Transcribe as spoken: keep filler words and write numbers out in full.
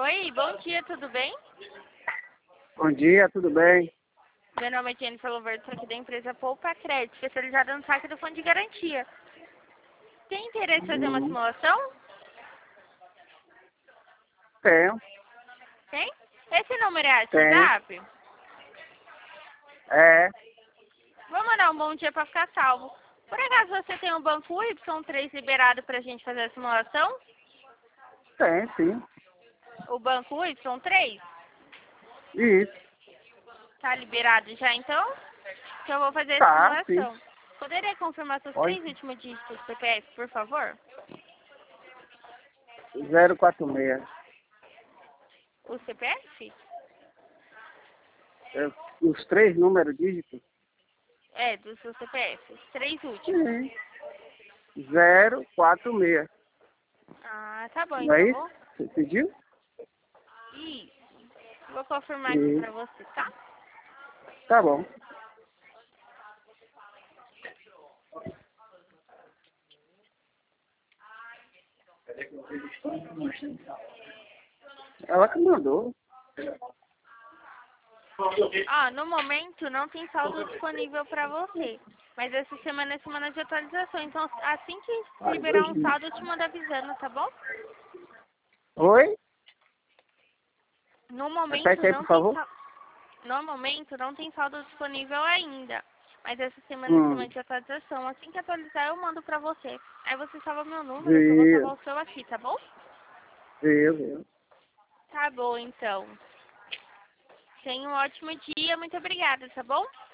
Oi, bom dia, tudo bem? Bom dia, tudo bem? Meu nome é Jennifer Loverto, sou aqui da empresa Poupa Crédito, especializada no saque do fundo de garantia. Tem interesse em fazer uma Hum, simulação? tenho, Tem? Esse número é tenho. WhatsApp? É, Vou mandar um bom dia para ficar salvo. Por acaso você tem um banco Y três liberado para a gente fazer a simulação? tem, sim. O banco Y três? Isso, Tá liberado já então? Que eu vou fazer a tá, sim. simulação. Poderia confirmar seus Pode. três últimos dígitos do C P F, por favor? zero quatro seis. O C P F? É, os três números dígitos? É, do seu C P F. Os três últimos. Sim. zero quatro seis. Ah, tá bom, Não é então isso? vou. Você pediu? Isso. Vou confirmar aqui Isso. pra você, tá? Tá bom. Ela que mandou. Ah, no momento não tem saldo disponível pra você. Mas essa semana é semana de atualização. Então, assim que liberar um saldo, eu te mando avisando, tá bom? Oi? No momento Repete aí, não por tem favor. saldo. No momento não tem saldo disponível ainda. Mas essa semana é Hum. semana de atualização. Assim que atualizar, eu mando pra você. Aí você salva meu número, que eu vou salvar Viu, o seu aqui, tá bom? viu, viu. Tá bom, então. Tenha um ótimo dia. Muito obrigada, tá bom?